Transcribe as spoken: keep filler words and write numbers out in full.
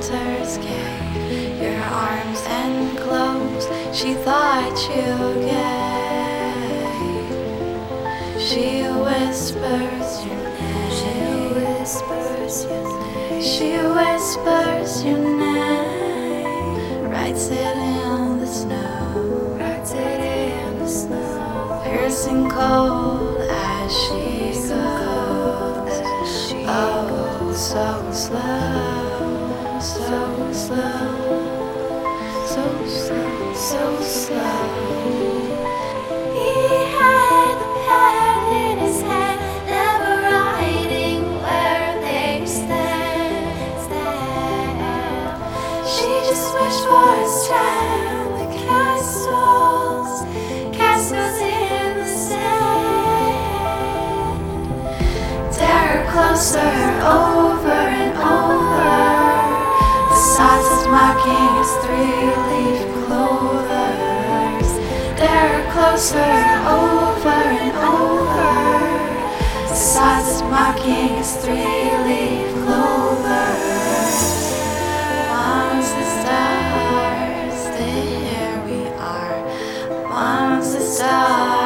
answers gave your arms and clothes she thought you gave. She whispers your name. She whispers your name. She whispers your name. Writes it in the snow. Writes it in the snow. Piercing cold as she goes. Oh, so slow, so slow, so slow, so slow. He had the pen in his hand, never writing where they stand, stand. She just wished for a strand, the castles, castles in the sand. Dare her closer, over and over. The sods is mocking his three-leaf clovers. Dare her closer, over and over. The sods is mocking his three-leaf clovers. Amongst the stars, here we are. Amongst the stars.